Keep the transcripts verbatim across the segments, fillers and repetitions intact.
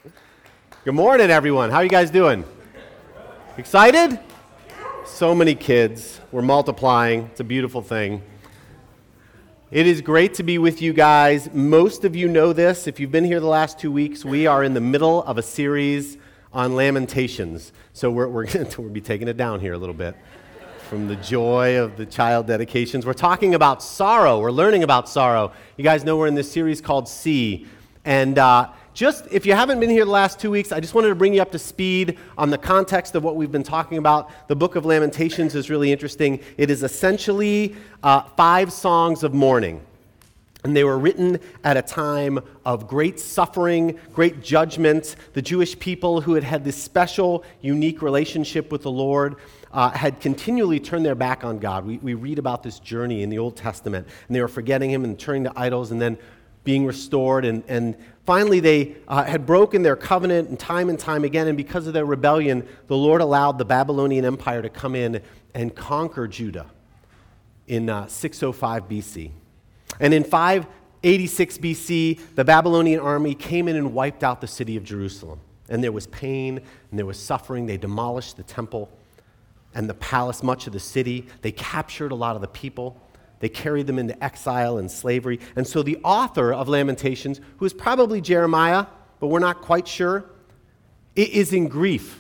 Good morning, everyone. How are you guys doing? Excited? So many kids. We're multiplying. It's a beautiful thing. It is great to be with you guys. Most of you know this. If you've been here the last two weeks, we are in the middle of a series on Lamentations. So we're, we're going to be taking it down here a little bit from the joy of the child dedications. We're talking about sorrow. We're learning about sorrow. You guys know we're in this series called See. And uh, just, if you haven't been here the last two weeks, I just wanted to bring you up to speed on the context of what we've been talking about. The book of Lamentations is really interesting. It is essentially uh, five songs of mourning. And they were written at a time of great suffering, great judgment. The Jewish people who had had this special, unique relationship with the Lord uh, had continually turned their back on God. We, we read about this journey in the Old Testament, and they were forgetting Him and turning to idols and then being restored. And, and finally, they uh, had broken their covenant and time and time again, and because of their rebellion, the Lord allowed the Babylonian Empire to come in and conquer Judah in uh, six oh five B C. And in five eighty-six B C, the Babylonian army came in and wiped out the city of Jerusalem. And there was pain and there was suffering. They demolished the temple and the palace, much of the city. They captured a lot of the people. They carried them into exile and slavery. And so the author of Lamentations, who is probably Jeremiah, but we're not quite sure, is in grief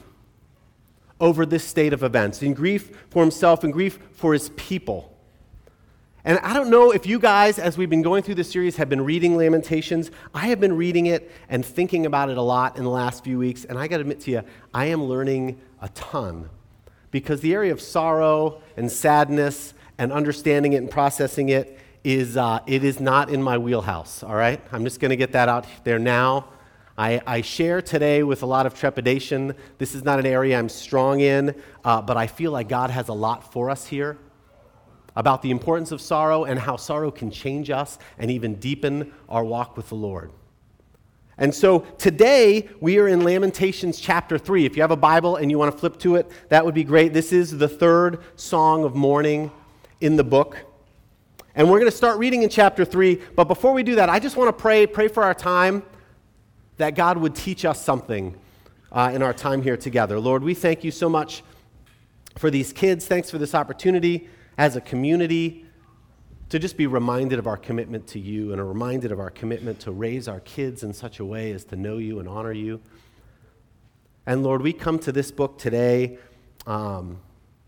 over this state of events, in grief for himself, in grief for his people. And I don't know if you guys, as we've been going through this series, have been reading Lamentations. I have been reading it and thinking about it a lot in the last few weeks, and I got to admit to you, I am learning a ton, because the area of sorrow and sadness and understanding it and processing it is uh, it is not in my wheelhouse, all right? I'm just going to get that out there now. I, I share today with a lot of trepidation. This is not an area I'm strong in, uh, but I feel like God has a lot for us here about the importance of sorrow and how sorrow can change us and even deepen our walk with the Lord. And so today, we are in Lamentations chapter three. If you have a Bible and you want to flip to it, that would be great. This is the third song of mourning in the book. And we're going to start reading in chapter three. But before we do that, I just want to pray, pray for our time, that God would teach us something uh, in our time here together. Lord, we thank you so much for these kids. Thanks for this opportunity as a community to just be reminded of our commitment to you and are reminded of our commitment to raise our kids in such a way as to know you and honor you. And Lord, we come to this book today um,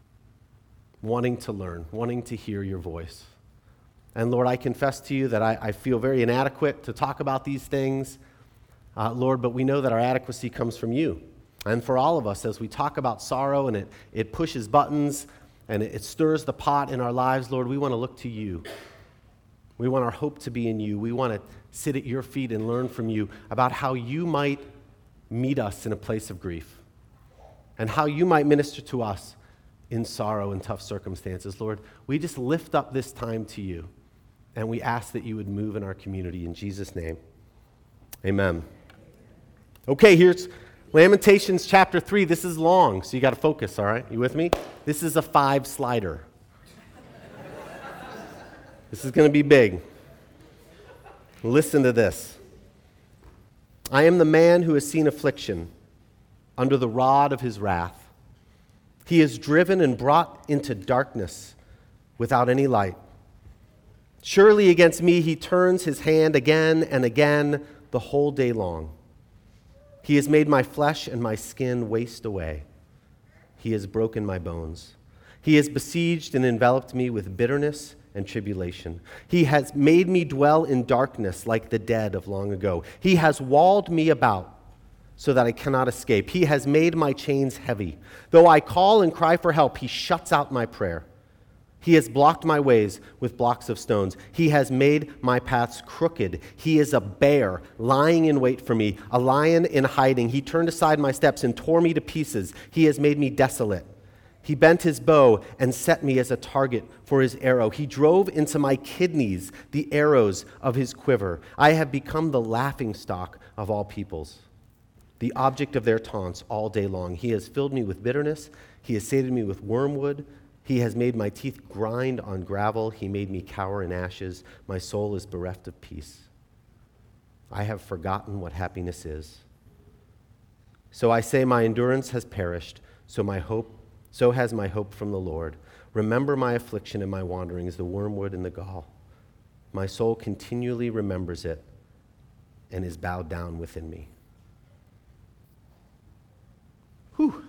wanting to learn, wanting to hear your voice. And Lord, I confess to you that I, I feel very inadequate to talk about these things, uh, Lord, but we know that our adequacy comes from you. And for all of us, as we talk about sorrow and it, it pushes buttons and it, it stirs the pot in our lives, Lord, we want to look to you. We want our hope to be in you. We want to sit at your feet and learn from you about how you might meet us in a place of grief and how you might minister to us in sorrow and tough circumstances. Lord, we just lift up this time to you, and we ask that you would move in our community. In Jesus' name, amen. Okay, here's Lamentations chapter three. This is long, so you got to focus, all right? You with me? This is a five slider. This is going to be big. Listen to this. I am the man who has seen affliction under the rod of his wrath. He is driven and brought into darkness without any light. Surely against me he turns his hand again and again the whole day long. He has made my flesh and my skin waste away. He has broken my bones. He has besieged and enveloped me with bitterness and tribulation. He has made me dwell in darkness like the dead of long ago. He has walled me about so that I cannot escape. He has made my chains heavy. Though I call and cry for help, he shuts out my prayer. He has blocked my ways with blocks of stones. He has made my paths crooked. He is a bear lying in wait for me, a lion in hiding. He turned aside my steps and tore me to pieces. He has made me desolate. He bent his bow and set me as a target for his arrow. He drove into my kidneys the arrows of his quiver. I have become the laughingstock of all peoples, the object of their taunts all day long. He has filled me with bitterness. He has sated me with wormwood. He has made my teeth grind on gravel. He made me cower in ashes. My soul is bereft of peace. I have forgotten what happiness is. So I say my endurance has perished, so my hope, so has my hope from the Lord. Remember my affliction and my wanderings, the wormwood and the gall. My soul continually remembers it and is bowed down within me. Whew.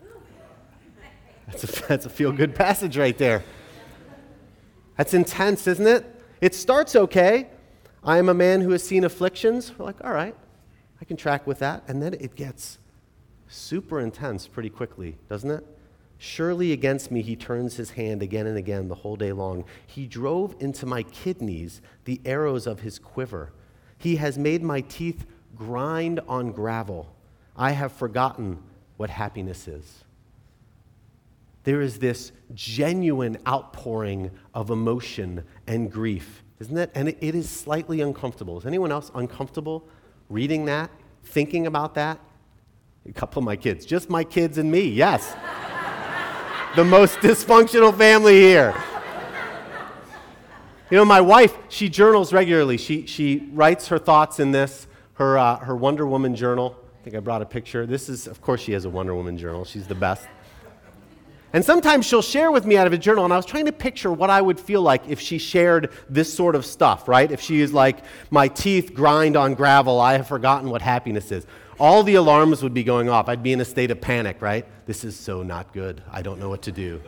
That's a, that's a feel-good passage right there. That's intense, isn't it? It starts okay. I am a man who has seen afflictions. We're like, all right, I can track with that. And then it gets super intense pretty quickly, doesn't it? Surely against me he turns his hand again and again the whole day long. He drove into my kidneys the arrows of his quiver. He has made my teeth grind on gravel. I have forgotten what happiness is. There is this genuine outpouring of emotion and grief, isn't it? And it, it is slightly uncomfortable. Is anyone else uncomfortable reading that, thinking about that? A couple of my kids, just my kids and me, yes. The most dysfunctional family here. You know, my wife, she journals regularly. She she writes her thoughts in this, her uh, her Wonder Woman journal. I think I brought a picture. This is, of course, she has a Wonder Woman journal. She's the best. And sometimes she'll share with me out of a journal, and I was trying to picture what I would feel like if she shared this sort of stuff, right? If she is like, my teeth grind on gravel, I have forgotten what happiness is. All the alarms would be going off. I'd be in a state of panic, right? This is so not good. I don't know what to do.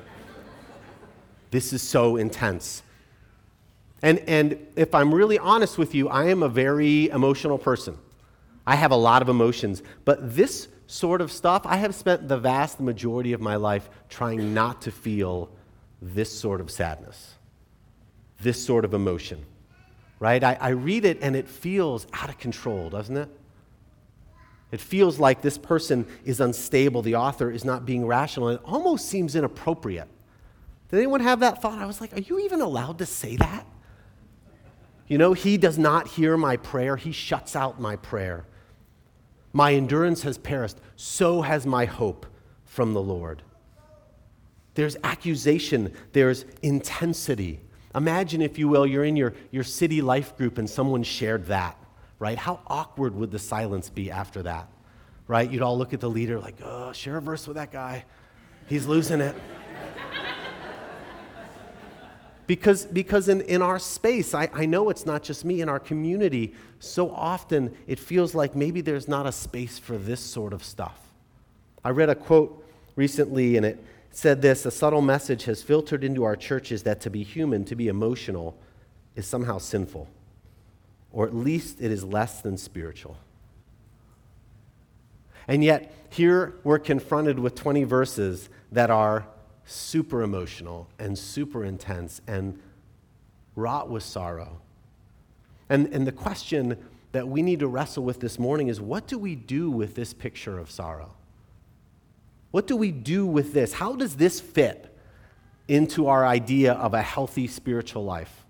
This is so intense. And, and if I'm really honest with you, I am a very emotional person. I have a lot of emotions, but this sort of stuff, I have spent the vast majority of my life trying not to feel this sort of sadness, this sort of emotion, right? I, I read it and it feels out of control, doesn't it? It feels like this person is unstable, the author is not being rational, and it almost seems inappropriate. Did anyone have that thought? I was like, are you even allowed to say that? You know, he does not hear my prayer, he shuts out my prayer. My endurance has perished, so has my hope from the Lord. There's accusation, there's intensity. Imagine, if you will, you're in your, your city life group and someone shared that, right? How awkward would the silence be after that, right? You'd all look at the leader like, oh, share a verse with that guy. He's losing it. Because, because in, in our space, I, I know it's not just me, in our community, so often it feels like maybe there's not a space for this sort of stuff. I read a quote recently, and it said this: a subtle message has filtered into our churches that to be human, to be emotional, is somehow sinful, or at least it is less than spiritual. And yet, here we're confronted with twenty verses that are super emotional and super intense and wrought with sorrow. And, and the question that we need to wrestle with this morning is, what do we do with this picture of sorrow? What do we do with this? How does this fit into our idea of a healthy spiritual life?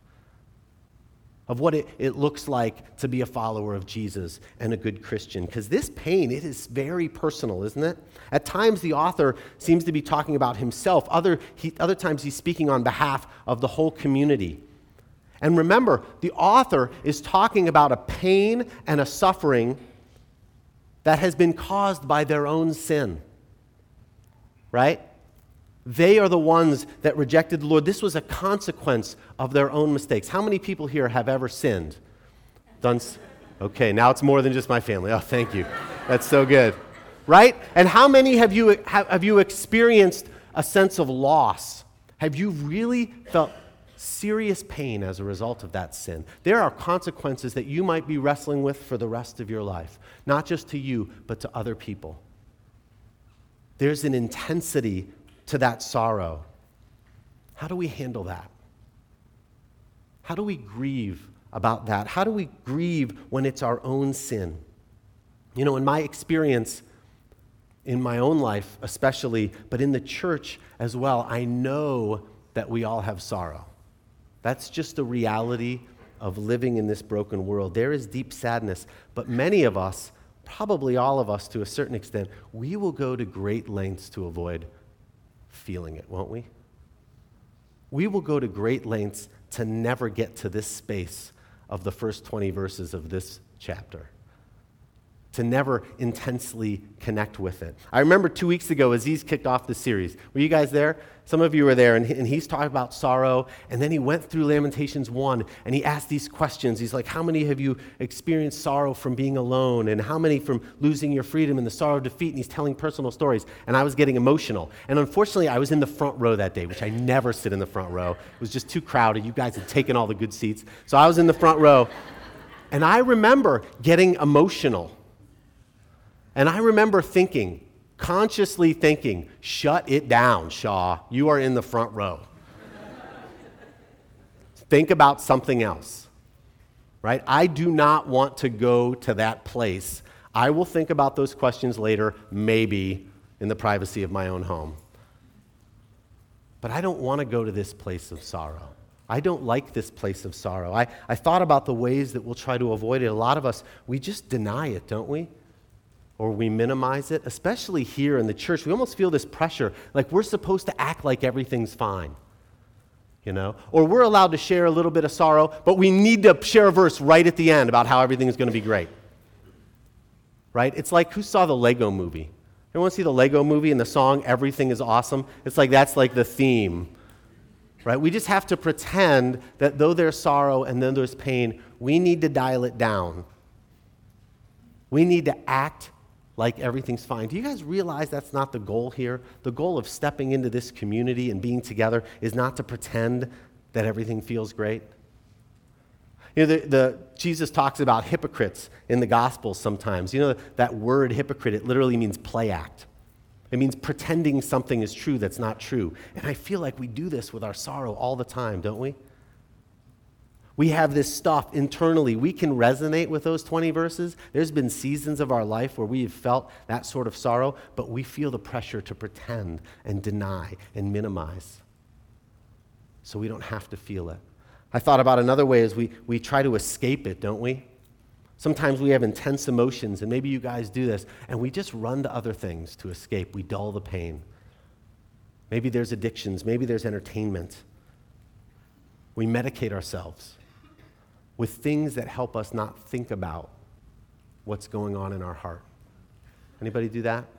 Of what it, it looks like to be a follower of Jesus and a good Christian. Because this pain, it is very personal, isn't it? At times, the author seems to be talking about himself. Other, he, other times, he's speaking on behalf of the whole community. And remember, the author is talking about a pain and a suffering that has been caused by their own sin. Right? They are the ones that rejected the Lord. This was a consequence of their own mistakes. How many people here have ever sinned? Done? Okay, now it's more than just my family. Oh, thank you. That's so good. Right? And how many have you have, have you experienced a sense of loss? Have you really felt serious pain as a result of that sin? There are consequences that you might be wrestling with for the rest of your life, not just to you, but to other people. There's an intensity to that sorrow. How do we handle that? How do we grieve about that? How do we grieve when it's our own sin? You know, in my experience, in my own life especially, but in the church as well, I know that we all have sorrow. That's just a reality of living in this broken world. There is deep sadness, but many of us, probably all of us to a certain extent, we will go to great lengths to avoid feeling it, won't we? We will go to great lengths to never get to this space of the first twenty verses of this chapter. to never intensely connect with it. I remember two weeks ago, Aziz kicked off the series. Were you guys there? Some of you were there, and, he, and he's talking about sorrow, and then he went through Lamentations one, and he asked these questions. He's like, how many have you experienced sorrow from being alone, and how many from losing your freedom and the sorrow of defeat? And he's telling personal stories, and I was getting emotional. And unfortunately, I was in the front row that day, which I never sit in the front row. It was just too crowded. You guys had taken all the good seats. So I was in the front row, and I remember getting emotional. And I remember thinking, consciously thinking, shut it down, Shaw. You are in the front row. Think about something else, right? I do not want to go to that place. I will think about those questions later, maybe in the privacy of my own home. But I don't want to go to this place of sorrow. I don't like this place of sorrow. I, I thought about the ways that we'll try to avoid it. A lot of us, we just deny it, don't we? Or we minimize it, especially here in the church. We almost feel this pressure, like we're supposed to act like everything's fine, you know? Or we're allowed to share a little bit of sorrow, but we need to share a verse right at the end about how everything is going to be great, right? It's like, who saw the Lego movie? Everyone see the Lego movie and the song, Everything is Awesome? It's like that's like the theme, right? We just have to pretend that though there's sorrow and then there's pain, we need to dial it down. We need to act like everything's fine. Do you guys realize that's not the goal here? The goal of stepping into this community and being together is not to pretend that everything feels great. You know, the, the, Jesus talks about hypocrites in the Gospels sometimes. You know, that word hypocrite, it literally means play act. It means pretending something is true that's not true. And I feel like we do this with our sorrow all the time, don't we? We have this stuff internally. We can resonate with those twenty verses. There's been seasons of our life where we have felt that sort of sorrow, but we feel the pressure to pretend and deny and minimize so we don't have to feel it. I thought about another way is we, we try to escape it, don't we? Sometimes we have intense emotions, and maybe you guys do this, and we just run to other things to escape. We dull the pain. Maybe there's addictions. Maybe there's entertainment. We medicate ourselves with things that help us not think about what's going on in our heart. Anybody do that?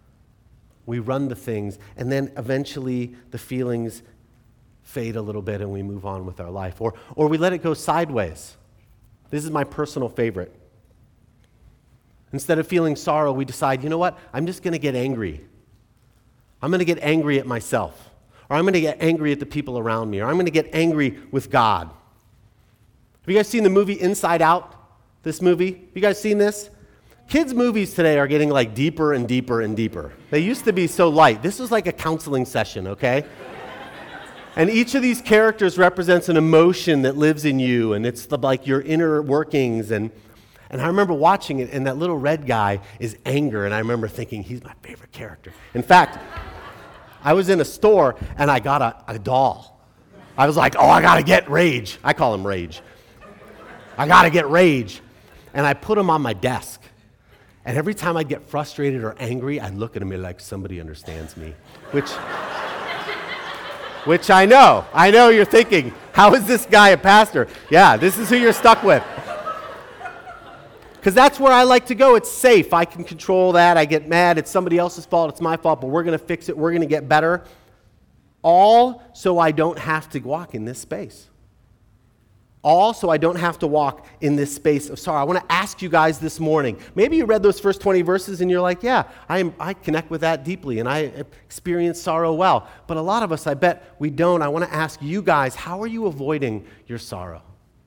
We run to things, and then eventually the feelings fade a little bit and we move on with our life. Or, or we let it go sideways. This is my personal favorite. Instead of feeling sorrow, we decide, you know what? I'm just going to get angry. I'm going to get angry at myself. Or I'm going to get angry at the people around me. Or I'm going to get angry with God. Have you guys seen the movie Inside Out? This movie? Have you guys seen this? Kids' movies today are getting like deeper and deeper and deeper. They used to be so light. This was like a counseling session, okay? And each of these characters represents an emotion that lives in you, and it's the, like your inner workings. And, and I remember watching it, and that little red guy is anger, and I remember thinking, he's my favorite character. In fact, I was in a store, and I got a, a doll. I was like, oh, I got to get Rage. I call him Rage. I got to get Rage. And I put him on my desk. And every time I'd get frustrated or angry, I'd look at him and be like, somebody understands me. Which, which I know. I know you're thinking, how is this guy a pastor? Yeah, this is who you're stuck with. Because that's where I like to go. It's safe. I can control that. I get mad. It's somebody else's fault. It's my fault. But we're going to fix it. We're going to get better. All so I don't have to walk in this space. All so I don't have to walk in this space of sorrow. I want to ask you guys this morning. Maybe you read those first twenty verses and you're like, yeah, I am, I connect with that deeply and I experience sorrow well. But a lot of us, I bet we don't. I want to ask you guys, how are you avoiding your sorrow?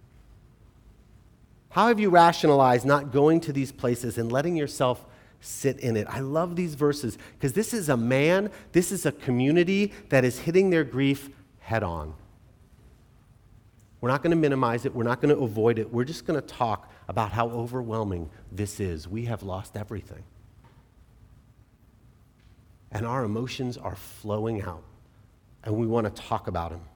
How have you rationalized not going to these places and letting yourself sit in it? I love these verses because this is a man, this is a community that is hitting their grief head on. We're not going to minimize it. We're not going to avoid it. We're just going to talk about how overwhelming this is. We have lost everything. And our emotions are flowing out. And we want to talk about them.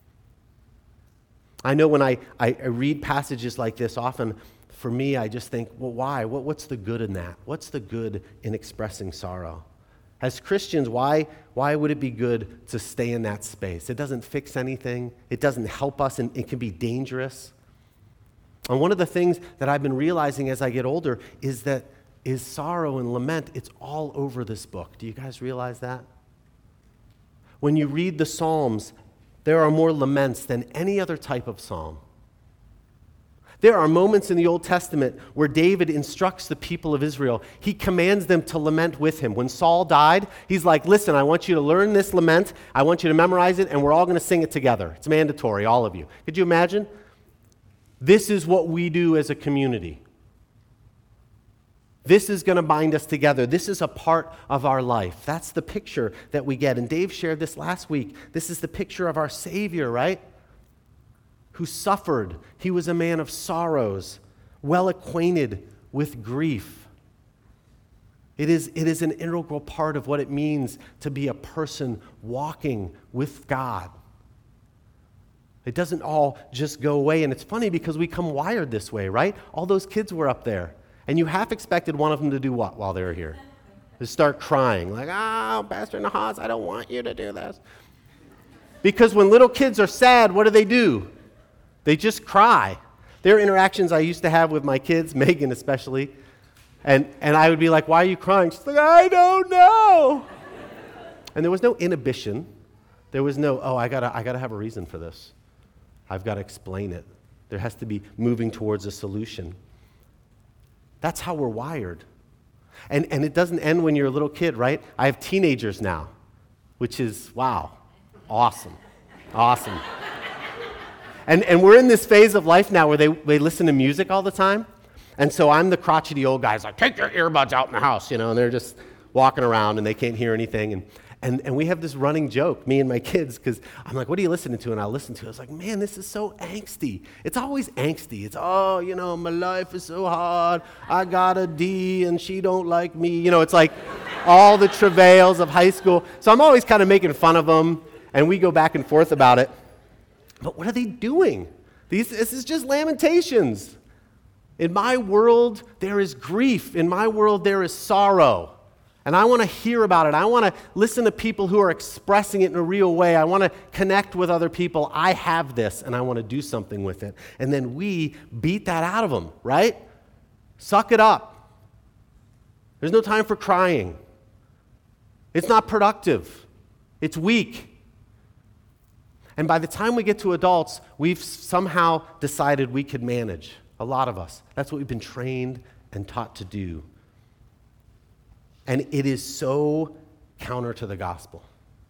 I know when I, I, I read passages like this, often for me, I just think, well, why? What, what's the good in that? What's the good in expressing sorrow? As Christians, why, why would it be good to stay in that space? It doesn't fix anything. It doesn't help us, and it can be dangerous. And one of the things that I've been realizing as I get older is that is sorrow and lament. It's all over this book. Do you guys realize that? When you read the Psalms, there are more laments than any other type of psalm. There are moments in the Old Testament where David instructs the people of Israel. He commands them to lament with him. When Saul died, he's like, listen, I want you to learn this lament. I want you to memorize it, and we're all going to sing it together. It's mandatory, all of you. Could you imagine? This is what we do as a community. This is going to bind us together. This is a part of our life. That's the picture that we get. And Dave shared this last week. This is the picture of our Savior, right? Who suffered. He was a man of sorrows, well acquainted with grief. It is, it is an integral part of what it means to be a person walking with God. It doesn't all just go away. And it's funny because we come wired this way, right? All those kids were up there. And you half expected one of them to do what while they were here? To start crying. Like, oh, Pastor Nahas, I don't want you to do this. Because when little kids are sad, what do they do? They just cry. There are interactions I used to have with my kids, Megan especially, and, and I would be like, why are you crying? She's like, I don't know. And there was no inhibition. There was no, oh, I gotta, I gotta have a reason for this. I've got to explain it. There has to be moving towards a solution. That's how we're wired. And, and it doesn't end when you're a little kid, right? I have teenagers now, which is, wow, awesome, awesome. And, and we're in this phase of life now where they, they listen to music all the time. And so I'm the crotchety old guy. It's like, take your earbuds out in the house, you know, and they're just walking around and they can't hear anything. And, and, and we have this running joke, me and my kids, because I'm like, what are you listening to? And I'll listen to it. I was like, man, this is so angsty. It's always angsty. It's, oh, you know, my life is so hard. I got a D and she don't like me. You know, it's like all the travails of high school. So I'm always kind of making fun of them, and we go back and forth about it. But what are they doing? These, this is just lamentations. In my world, there is grief. In my world, there is sorrow. And I want to hear about it. I want to listen to people who are expressing it in a real way. I want to connect with other people. I have this, and I want to do something with it. And then we beat that out of them, right? Suck it up. There's no time for crying. It's not productive. It's weak. And by the time we get to adults, we've somehow decided we could manage. A lot of us. That's what we've been trained and taught to do. And it is so counter to the gospel.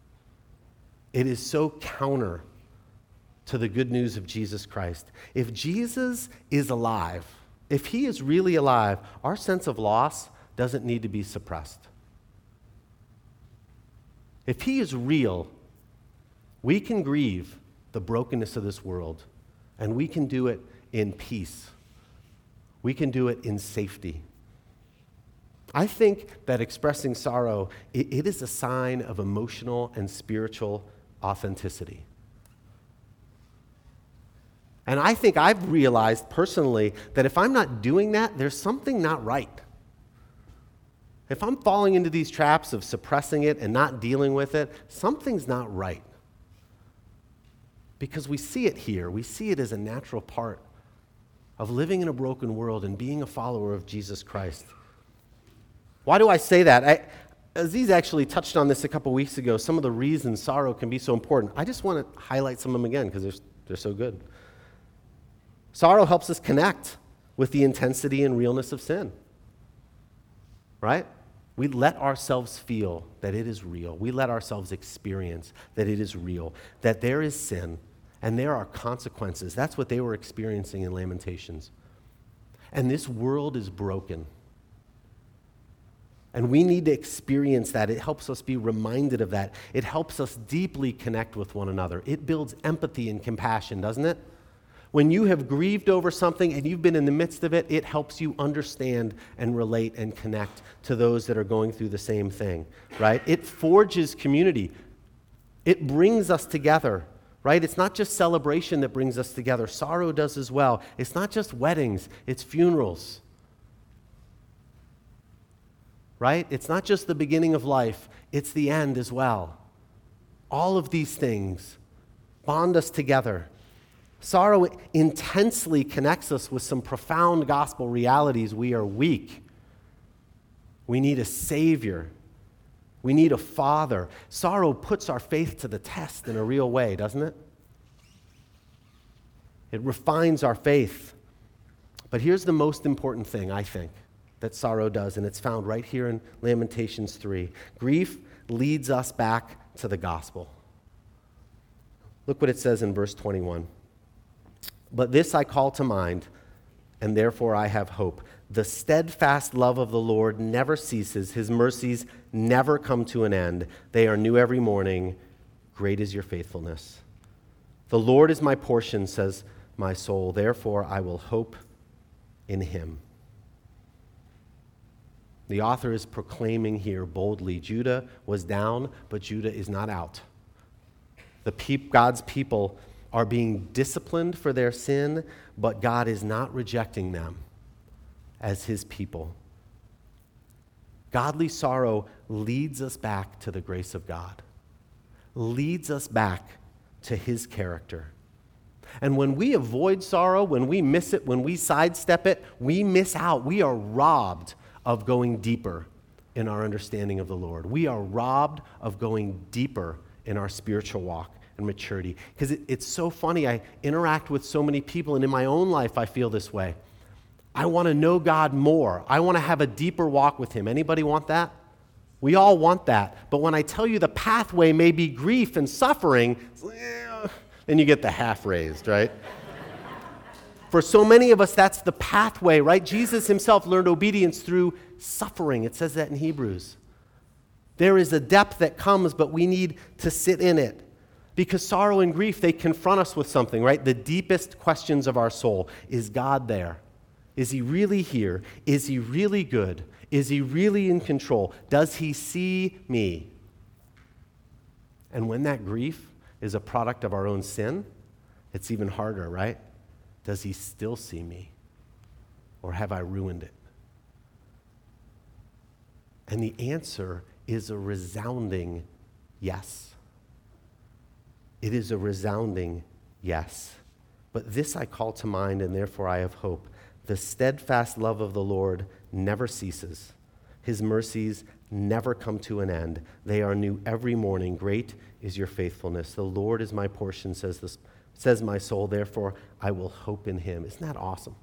It is so counter to the good news of Jesus Christ. If Jesus is alive, if he is really alive, our sense of loss doesn't need to be suppressed. If he is real, we can grieve the brokenness of this world, and we can do it in peace. We can do it in safety. I think that expressing sorrow, it, it is a sign of emotional and spiritual authenticity. And I think I've realized personally that if I'm not doing that, there's something not right. If I'm falling into these traps of suppressing it and not dealing with it, something's not right. Because we see it here. We see it as a natural part of living in a broken world and being a follower of Jesus Christ. Why do I say that? I, Aziz actually touched on this a couple weeks ago, some of the reasons sorrow can be so important. I just want to highlight some of them again because they're, they're so good. Sorrow helps us connect with the intensity and realness of sin. Right? We let ourselves feel that it is real. We let ourselves experience that it is real, that there is sin, and there are consequences. That's what they were experiencing in Lamentations. And this world is broken. And we need to experience that. It helps us be reminded of that. It helps us deeply connect with one another. It builds empathy and compassion, doesn't it? When you have grieved over something and you've been in the midst of it, it helps you understand and relate and connect to those that are going through the same thing, right? It forges community. It brings us together, right? It's not just celebration that brings us together. Sorrow does as well. It's not just weddings, it's funerals, right? It's not just the beginning of life, it's the end as well. All of these things bond us together. Sorrow intensely connects us with some profound gospel realities. We are weak. We need a Savior. We need a Father. Sorrow puts our faith to the test in a real way, doesn't it? It refines our faith. But here's the most important thing, I think, that sorrow does, and it's found right here in Lamentations three. Grief leads us back to the gospel. Look what it says in verse twenty-one. But this I call to mind, and therefore I have hope. The steadfast love of the Lord never ceases. His mercies never come to an end. They are new every morning. Great is your faithfulness. The Lord is my portion, says my soul. Therefore I will hope in him. The author is proclaiming here boldly, Judah was down, but Judah is not out. The peop- God's people are being disciplined for their sin, but God is not rejecting them as his people. Godly sorrow leads us back to the grace of God, leads us back to his character. And when we avoid sorrow, when we miss it, when we sidestep it, we miss out. We are robbed of going deeper in our understanding of the Lord. We are robbed of going deeper in our spiritual walk and maturity. Because it, it's so funny. I interact with so many people, and in my own life, I feel this way. I want to know God more. I want to have a deeper walk with him. Anybody want that? We all want that. But when I tell you the pathway may be grief and suffering, then you get the half raised, right? For so many of us, that's the pathway, right? Jesus himself learned obedience through suffering. It says that in Hebrews. There is a depth that comes, but we need to sit in it. Because sorrow and grief, they confront us with something, right? The deepest questions of our soul. Is God there? Is he really here? Is he really good? Is he really in control? Does he see me? And when that grief is a product of our own sin, it's even harder, right? Does he still see me? Or have I ruined it? And the answer is a resounding yes. It is a resounding yes. But this I call to mind, and therefore I have hope. The steadfast love of the Lord never ceases. His mercies never come to an end. They are new every morning. Great is your faithfulness. The Lord is my portion, says this, says my soul. Therefore, I will hope in him. Isn't that awesome?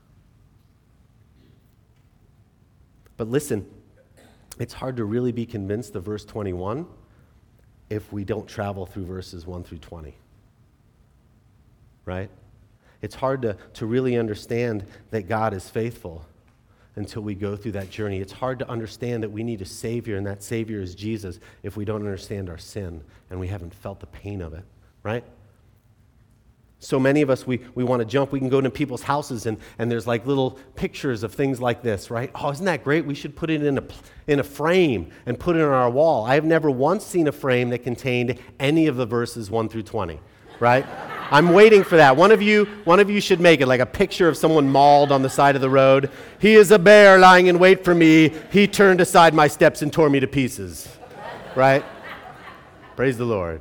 But listen, it's hard to really be convinced of verse twenty-one if we don't travel through verses one through twenty. Right? It's hard to, to really understand that God is faithful until we go through that journey. It's hard to understand that we need a Savior, and that Savior is Jesus, if we don't understand our sin and we haven't felt the pain of it, right? So many of us, we, we want to jump. We can go to people's houses, and, and there's like little pictures of things like this, right? Oh, isn't that great? We should put it in a, in a frame and put it on our wall. I have never once seen a frame that contained any of the verses one through twenty, right? I'm waiting for that. One of you, one of you should make it like a picture of someone mauled on the side of the road. He is a bear lying in wait for me. He turned aside my steps and tore me to pieces. Right? Praise the Lord.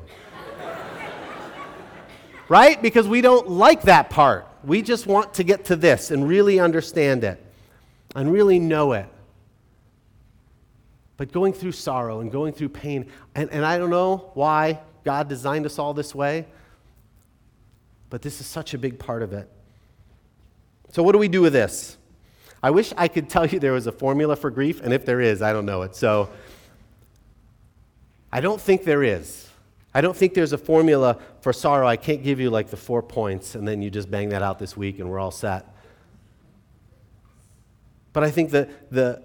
Right? Because we don't like that part. We just want to get to this and really understand it and really know it. But going through sorrow and going through pain, and, and I don't know why God designed us all this way, but this is such a big part of it. So what do we do with this? I wish I could tell you there was a formula for grief, and if there is, I don't know it. So I don't think there is. I don't think there's a formula for sorrow. I can't give you like the four points, and then you just bang that out this week, and we're all set. But I think that the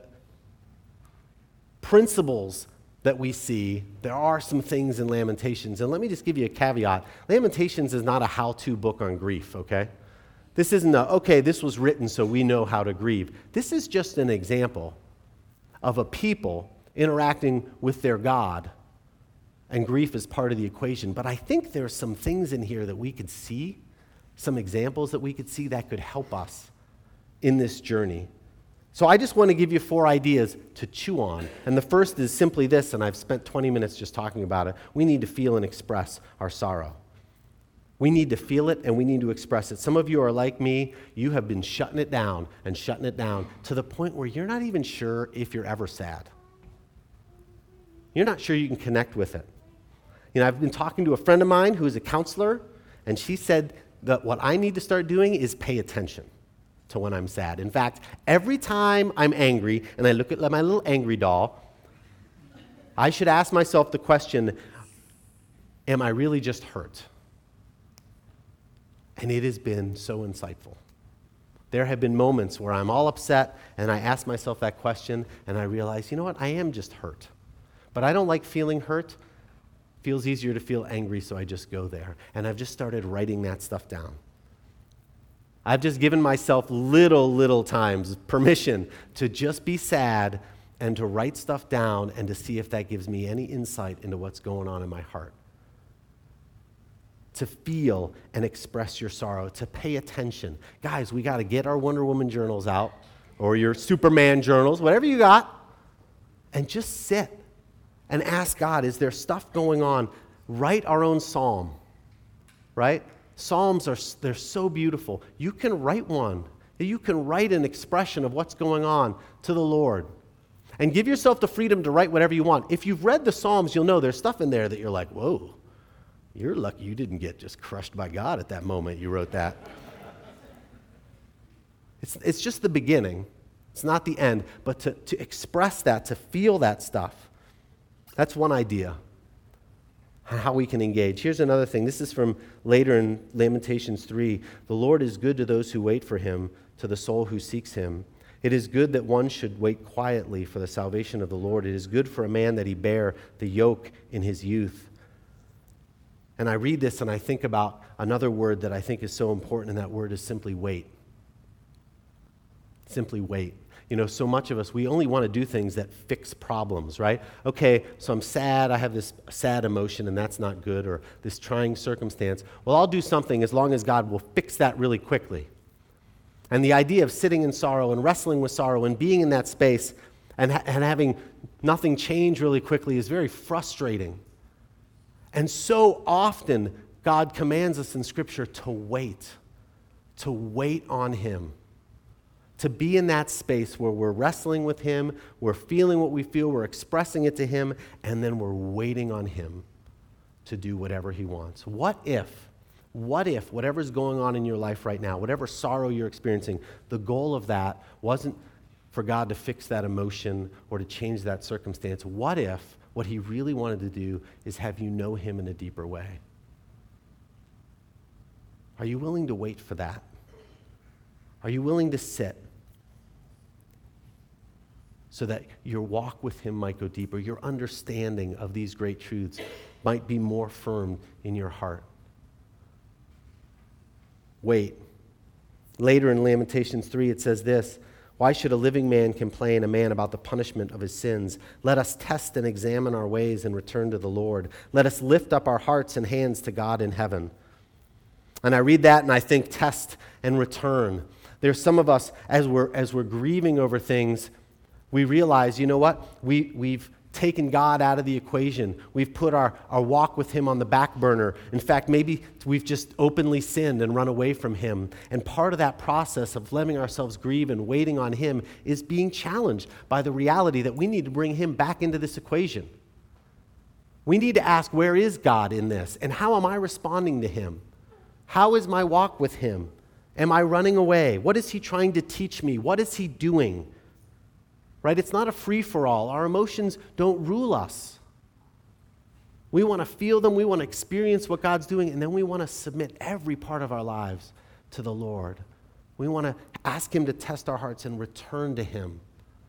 principles that we see, there are some things in Lamentations. And let me just give you a caveat. Lamentations is not a how-to book on grief, okay? This isn't a, okay, this was written so we know how to grieve. This is just an example of a people interacting with their God, and grief is part of the equation. But I think there's some things in here that we could see, some examples that we could see that could help us in this journey. So I just want to give you four ideas to chew on. And the first is simply this, and I've spent twenty minutes just talking about it. We need to feel and express our sorrow. We need to feel it and we need to express it. Some of you are like me. You have been shutting it down and shutting it down to the point where you're not even sure if you're ever sad. You're not sure you can connect with it. You know, I've been talking to a friend of mine who is a counselor, and she said that what I need to start doing is pay attention to when I'm sad. In fact, every time I'm angry and I look at my little angry doll, I should ask myself the question, am I really just hurt? And it has been so insightful. There have been moments where I'm all upset and I ask myself that question and I realize, you know what, I am just hurt. But I don't like feeling hurt. It feels easier to feel angry, so I just go there. And I've just started writing that stuff down. I've just given myself little, little times permission to just be sad and to write stuff down and to see if that gives me any insight into what's going on in my heart. To feel and express your sorrow, to pay attention. Guys, we got to get our Wonder Woman journals out, or your Superman journals, whatever you got, and just sit and ask God, is there stuff going on? Write our own psalm, right? Psalms are they're so beautiful. You can write one. You can write an expression of what's going on to the Lord. And give yourself the freedom to write whatever you want. If you've read the Psalms, you'll know there's stuff in there that you're like, whoa. You're lucky you didn't get just crushed by God at that moment you wrote that. It's, it's just the beginning. It's not the end. But to, to express that, to feel that stuff, that's one idea on how we can engage. Here's another thing. This is from later in Lamentations three. The Lord is good to those who wait for him, to the soul who seeks him. It is good that one should wait quietly for the salvation of the Lord. It is good for a man that he bear the yoke in his youth. And I read this and I think about another word that I think is so important, and that word is simply wait. Simply wait. You know, so much of us, we only want to do things that fix problems, right? Okay, so I'm sad, I have this sad emotion, and that's not good, or this trying circumstance. Well, I'll do something as long as God will fix that really quickly. And the idea of sitting in sorrow and wrestling with sorrow and being in that space and, ha- and having nothing change really quickly is very frustrating. And so often, God commands us in Scripture to wait, to wait on him, to be in that space where we're wrestling with him, we're feeling what we feel, we're expressing it to him, and then we're waiting on him to do whatever he wants. What if, what if whatever's going on in your life right now, whatever sorrow you're experiencing, the goal of that wasn't for God to fix that emotion or to change that circumstance? What if what he really wanted to do is have you know him in a deeper way? Are you willing to wait for that? Are you willing to sit so that your walk with him might go deeper, your understanding of these great truths might be more firm in your heart? Wait. Later in Lamentations three, it says this: why should a living man complain, a man about the punishment of his sins? Let us test and examine our ways and return to the Lord. Let us lift up our hearts and hands to God in heaven. And I read that and I think test and return. There's some of us, as we're, as we're grieving over things, we realize, you know what? We, we've taken God out of the equation. We've put our, our walk with him on the back burner. In fact, maybe we've just openly sinned and run away from him. And part of that process of letting ourselves grieve and waiting on him is being challenged by the reality that we need to bring him back into this equation. We need to ask, where is God in this? And how am I responding to him? How is my walk with him? Am I running away? What is he trying to teach me? What is he doing? Right? It's not a free-for-all. Our emotions don't rule us. We want to feel them. We want to experience what God's doing, and then we want to submit every part of our lives to the Lord. We want to ask him to test our hearts and return to him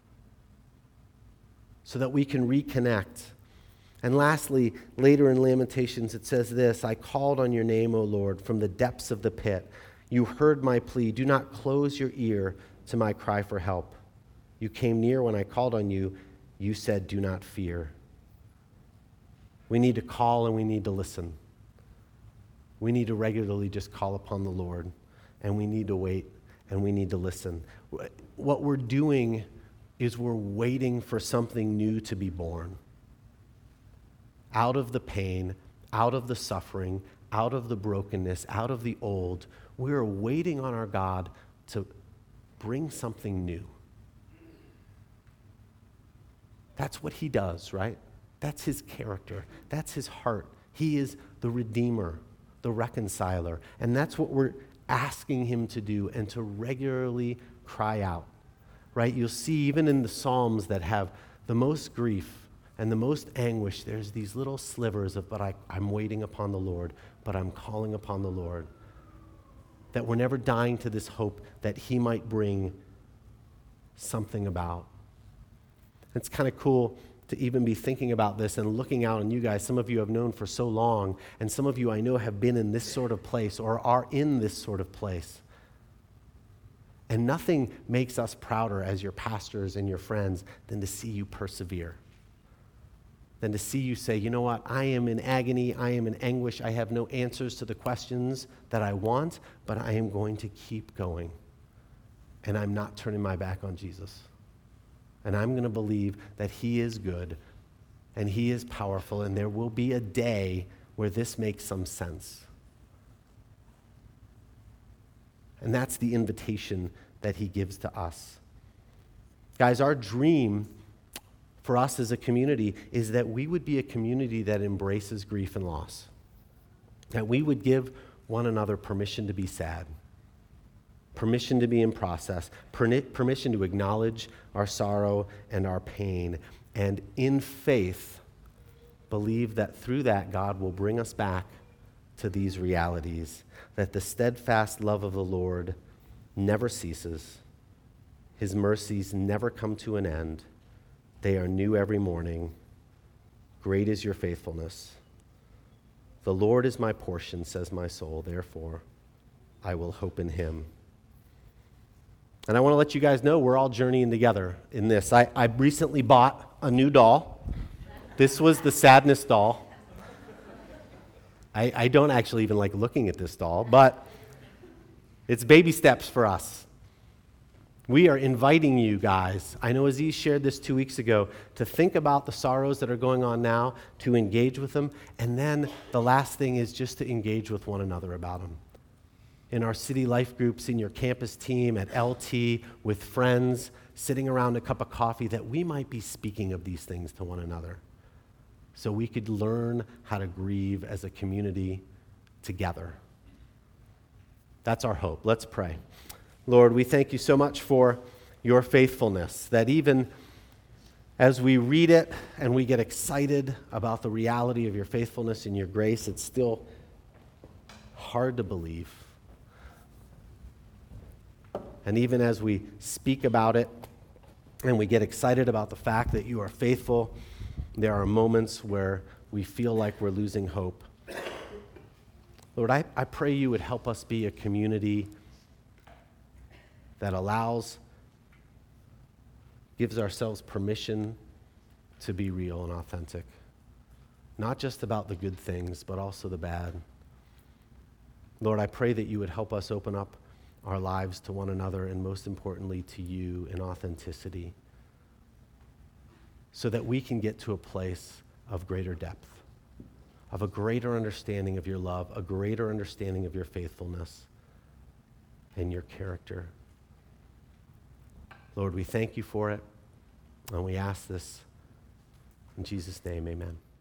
so that we can reconnect. And lastly, later in Lamentations, it says this: I called on your name, O Lord, from the depths of the pit. You heard my plea. Do not close your ear to my cry for help. You came near when I called on you. You said, do not fear. We need to call and we need to listen. We need to regularly just call upon the Lord, and we need to wait and we need to listen. What we're doing is we're waiting for something new to be born. Out of the pain, out of the suffering, out of the brokenness, out of the old. We're waiting on our God to bring something new. That's what he does, right? That's his character. That's his heart. He is the Redeemer, the reconciler. And that's what we're asking him to do, and to regularly cry out, right? You'll see even in the Psalms that have the most grief and the most anguish, there's these little slivers of, but I, I'm waiting upon the Lord, but I'm calling upon the Lord. That we're never dying to this hope that he might bring something about. It's kind of cool to even be thinking about this and looking out on you guys. Some of you have known for so long, and some of you I know have been in this sort of place or are in this sort of place. And nothing makes us prouder as your pastors and your friends than to see you persevere. Than to see you say, you know what, I am in agony, I am in anguish, I have no answers to the questions that I want, but I am going to keep going. And I'm not turning my back on Jesus. And I'm going to believe that he is good and he is powerful, and there will be a day where this makes some sense. And that's the invitation that he gives to us. Guys, our dream for us as a community is that we would be a community that embraces grief and loss. That we would give one another permission to be sad, permission to be in process, permission to acknowledge our sorrow and our pain, and in faith, believe that through that God will bring us back to these realities, that the steadfast love of the Lord never ceases, his mercies never come to an end, they are new every morning, great is your faithfulness. The Lord is my portion, says my soul, therefore I will hope in him. And I want to let you guys know we're all journeying together in this. I, I recently bought a new doll. This was the sadness doll. I, I don't actually even like looking at this doll, but it's baby steps for us. We are inviting you guys, I know Aziz shared this two weeks ago, to think about the sorrows that are going on now, to engage with them, and then the last thing is just to engage with one another about them. In our city life groups, in your campus team, at L T, with friends, sitting around a cup of coffee, that we might be speaking of these things to one another so we could learn how to grieve as a community together. That's our hope. Let's pray. Lord, we thank you so much for your faithfulness, that even as we read it and we get excited about the reality of your faithfulness and your grace, it's still hard to believe. And even as we speak about it and we get excited about the fact that you are faithful, there are moments where we feel like we're losing hope. Lord, I, I pray you would help us be a community that allows, gives ourselves permission to be real and authentic. Not just about the good things, but also the bad. Lord, I pray that you would help us open up our lives to one another, and most importantly to you in authenticity, so that we can get to a place of greater depth, of a greater understanding of your love, a greater understanding of your faithfulness and your character. Lord, we thank you for it, and we ask this in Jesus' name, amen.